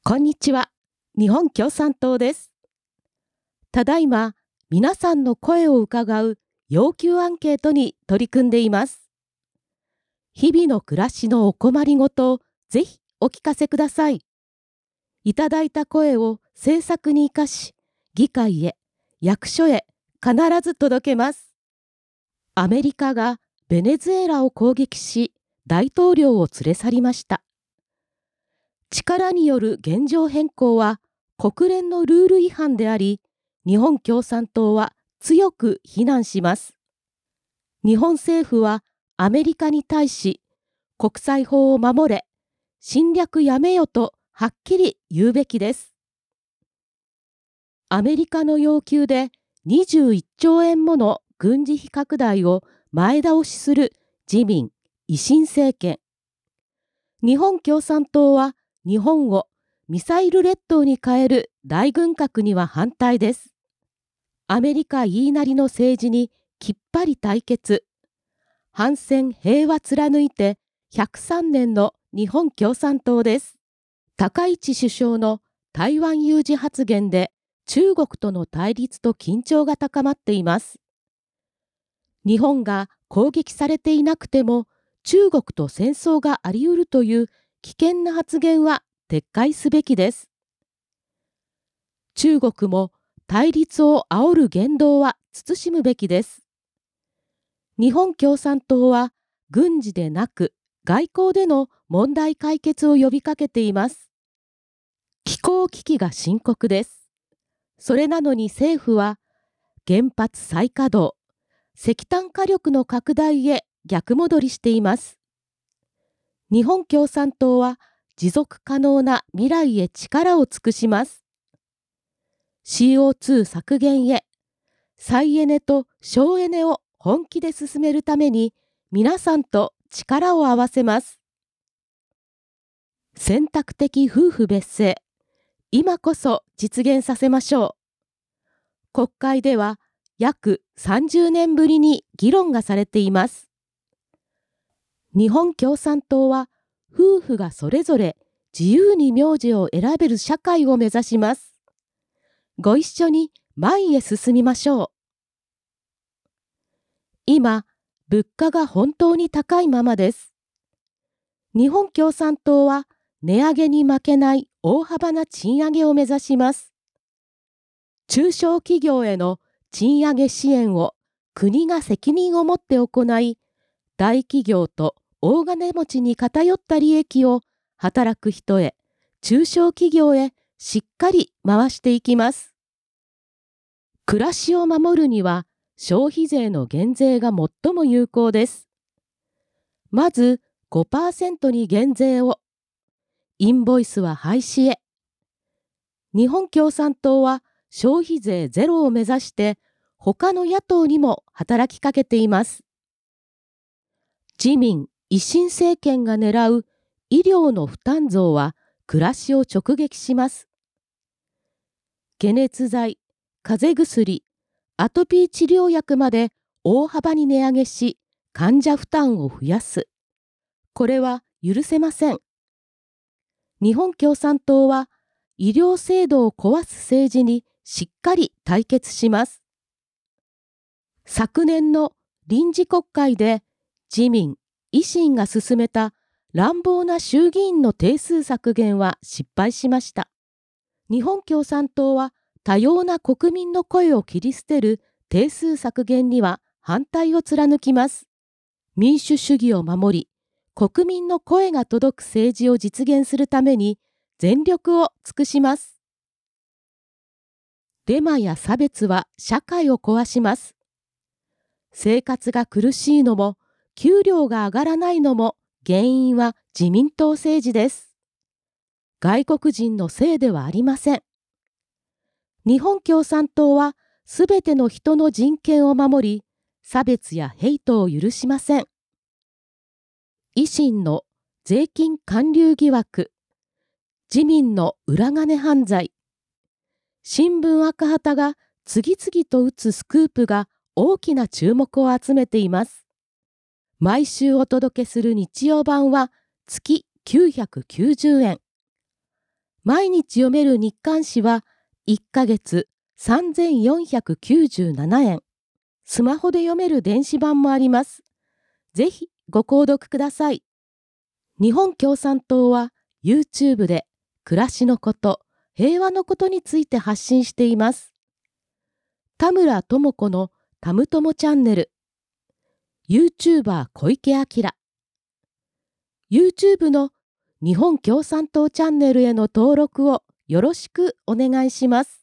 こんにちは。日本共産党です。ただいま、皆さんの声を伺う要求アンケートに取り組んでいます。日々の暮らしのお困りごとをぜひお聞かせください。いただいた声を政策に生かし、議会へ、役所へ必ず届けます。アメリカがベネズエラを攻撃し、大統領を連れ去りました。力による現状変更は国連のルール違反であり、日本共産党は強く非難します。日本政府はアメリカに対し、国際法を守れ、侵略やめよとはっきり言うべきです。アメリカの要求で21兆円もの軍事費拡大を前倒しする自民・維新政権。日本共産党は日本をミサイル列島に変える大軍拡には反対です。アメリカ言いなりの政治にきっぱり対決。反戦平和貫いて103年の日本共産党です。高市首相の台湾有事発言で中国との対立と緊張が高まっています。日本が攻撃されていなくても中国と戦争があり得るという危険な発言は撤回すべきです。中国も対立を煽る言動は慎むべきです。日本共産党は軍事でなく外交での問題解決を呼びかけています。気候危機が深刻です。それなのに政府は原発再稼働、石炭火力の拡大へ逆戻りしています。日本共産党は持続可能な未来へ力を尽くします。CO2 削減へ、再エネと省エネを本気で進めるために皆さんと力を合わせます。選択的夫婦別姓、今こそ実現させましょう。国会では約30年ぶりに議論がされています。日本共産党は夫婦がそれぞれ自由に名字を選べる社会を目指します。ご一緒に前へ進みましょう。今、物価が本当に高いままです。日本共産党は値上げに負けない大幅な賃上げを目指します。中小企業への賃上げ支援を国が責任を持って行い、大企業と大金持ちに偏った利益を働く人へ、中小企業へしっかり回していきます。暮らしを守るには消費税の減税が最も有効です。まず 5% に減税を、インボイスは廃止へ。日本共産党は消費税ゼロを目指して他の野党にも働きかけています。自民・維新政権が狙う医療の負担増は暮らしを直撃します。解熱剤、風邪薬、アトピー治療薬まで大幅に値上げし、患者負担を増やす。これは許せません。日本共産党は医療制度を壊す政治にしっかり対決します。昨年の臨時国会で自民・維新が進めた乱暴な衆議院の定数削減は失敗しました。日本共産党は多様な国民の声を切り捨てる定数削減には反対を貫きます。民主主義を守り、国民の声が届く政治を実現するために全力を尽くします。デマや差別は社会を壊します。生活が苦しいのも、給料が上がらないのも原因は自民党政治です。外国人のせいではありません。日本共産党はすべての人の人権を守り、差別やヘイトを許しません。維新の税金還流疑惑、自民の裏金犯罪、新聞赤旗が次々と打つスクープが大きな注目を集めています。毎週お届けする日曜版は月990円。 毎日読める日刊誌は1ヶ月3497円。スマホで読める電子版もあります。ぜひご購読ください。日本共産党は YouTube で暮らしのこと、平和のことについて発信しています。田村智子のたむともチャンネル、YouTuber 小池晃、YouTube の日本共産党チャンネルへの登録をよろしくお願いします。